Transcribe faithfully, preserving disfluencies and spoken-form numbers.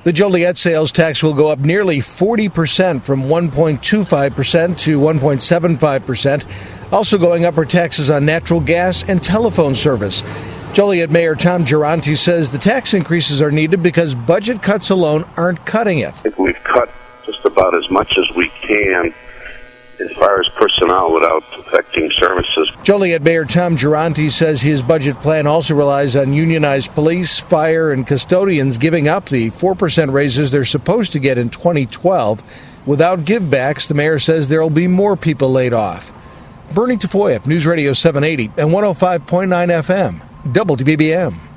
The Joliet sales tax will go up nearly forty percent from one point two five percent to one point seven five percent. Also going up are taxes on natural gas and telephone service. Joliet Mayor Tom Giranti says the tax increases are needed because budget cuts alone aren't cutting it. I think we've cut just about as much as we can as far as personnel without affecting services. Joliet Mayor Tom Giranti says his budget plan also relies on unionized police, fire, and custodians giving up the four percent raises they're supposed to get in twenty twelve. Without givebacks, the mayor says there will be more people laid off. Bernie Tafoya, News Radio seven eighty and one oh five point nine F M, W B B M.